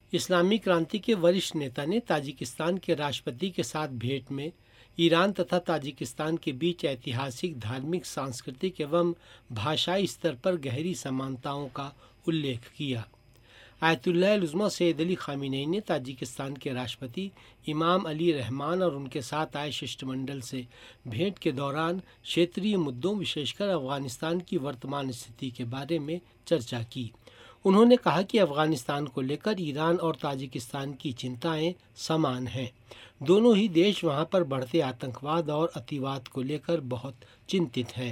इस्लामी क्रांति के वरिष्ठ नेता ने ताजिकिस्तान के राष्ट्रपति के साथ भेंट में ईरान तथा ताजिकिस्तान के बीच ऐतिहासिक, धार्मिक, सांस्कृतिक एवं भाषाई स्तर पर गहरी समानताओं का उल्लेख किया। Ayatollah Uzma Sayyid Ali Khamenei ने ताजिकिस्तान के राष्ट्रपति इमाम अली रहमान और उनके साथ आए शिष्टमंडल से भेंट के दौरान क्षेत्रीय मुद्दों, विशेषकर अफगानिस्तान की वर्तमान स्थिति के बारे में चर्चा की। उन्होंने कहा कि अफगानिस्तान को लेकर ईरान और ताजिकिस्तान की चिंताएं समान हैं। दोनों ही देश वहां पर बढ़ते आतंकवाद और अतिवाद को लेकर बहुत चिंतित हैं।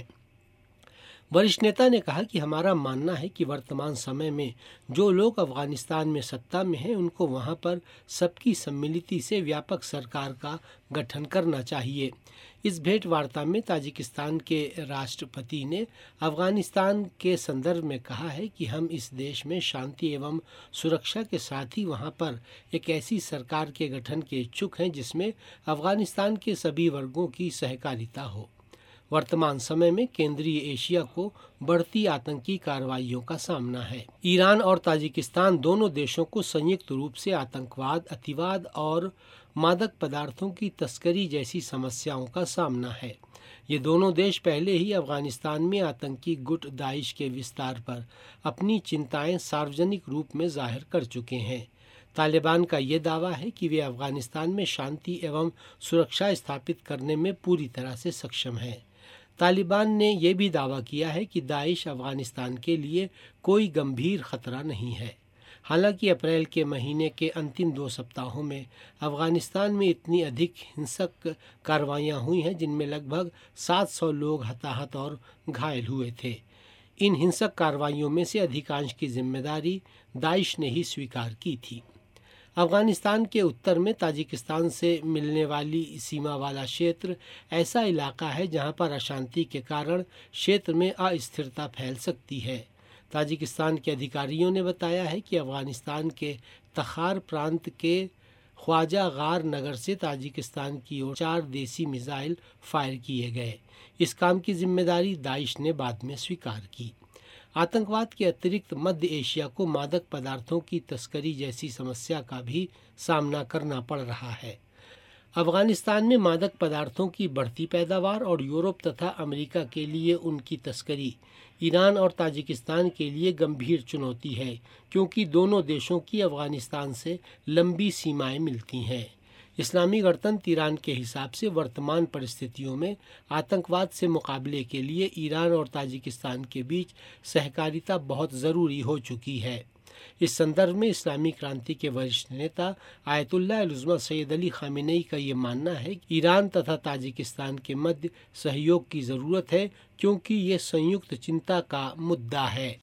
वरिष्ठ नेता ने कहा कि हमारा मानना है कि वर्तमान समय में जो लोग अफगानिस्तान में सत्ता में हैं, उनको वहां पर सबकी सम्मिलिति से व्यापक सरकार का गठन करना चाहिए। इस भेंट वार्ता में ताजिकिस्तान के राष्ट्रपति ने अफगानिस्तान के संदर्भ में कहा है कि हम इस देश में शांति एवं सुरक्षा के साथ ही वहां पर एक ऐसी सरकार के गठन के इच्छुक हैं जिसमें अफगानिस्तान के सभी वर्गों की सहकारिता हो। वर्तमान समय में केंद्रीय एशिया को बढ़ती आतंकी कार्रवाइयों का सामना है। ईरान और ताजिकिस्तान दोनों देशों को संयुक्त रूप से आतंकवाद, अतिवाद और मादक पदार्थों की तस्करी जैसी समस्याओं का सामना है। ये दोनों देश पहले ही अफगानिस्तान में आतंकी गुट दाइश के विस्तार पर अपनी चिंताएं सार्वजनिक रूप में जाहिर कर चुके हैं। तालिबान का ये दावा है कि वे अफगानिस्तान में शांति एवं सुरक्षा स्थापित करने में पूरी तरह से सक्षम है। तालिबान ने यह भी दावा किया है कि दाइश अफगानिस्तान के लिए कोई गंभीर खतरा नहीं है। हालांकि अप्रैल के महीने के अंतिम 2 सप्ताहों में अफगानिस्तान में इतनी अधिक हिंसक कार्रवाइयां हुई हैं जिनमें लगभग 700 लोग हताहत और घायल हुए थे। इन हिंसक कार्रवाइयों में से अधिकांश की जिम्मेदारी दाइश ने ही स्वीकार की थी। अफगानिस्तान के उत्तर में ताजिकिस्तान से मिलने वाली सीमा वाला क्षेत्र ऐसा इलाका है जहां पर अशांति के कारण क्षेत्र में अस्थिरता फैल सकती है। ताजिकिस्तान के अधिकारियों ने बताया है कि अफगानिस्तान के तखार प्रांत के ख्वाजा गार नगर से ताजिकिस्तान की ओर 4 देसी मिसाइल फायर किए गए। इस काम की जिम्मेदारी दाइश ने बाद में स्वीकार की। आतंकवाद के अतिरिक्त मध्य एशिया को मादक पदार्थों की तस्करी जैसी समस्या का भी सामना करना पड़ रहा है। अफगानिस्तान में मादक पदार्थों की बढ़ती पैदावार और यूरोप तथा अमेरिका के लिए उनकी तस्करी ईरान और ताजिकिस्तान के लिए गंभीर चुनौती है, क्योंकि दोनों देशों की अफगानिस्तान से लंबी सीमाएं मिलती हैं। इस्लामी गणतंत्र ईरान के हिसाब से वर्तमान परिस्थितियों में आतंकवाद से मुकाबले के लिए ईरान और ताजिकिस्तान के बीच सहकारिता बहुत ज़रूरी हो चुकी है। इस संदर्भ में इस्लामी क्रांति के वरिष्ठ नेता Ayatollah Uzma Sayyid Ali Khamenei का ये मानना है कि ईरान तथा ताजिकिस्तान के मध्य सहयोग की ज़रूरत है, क्योंकि ये संयुक्त चिंता का मुद्दा है।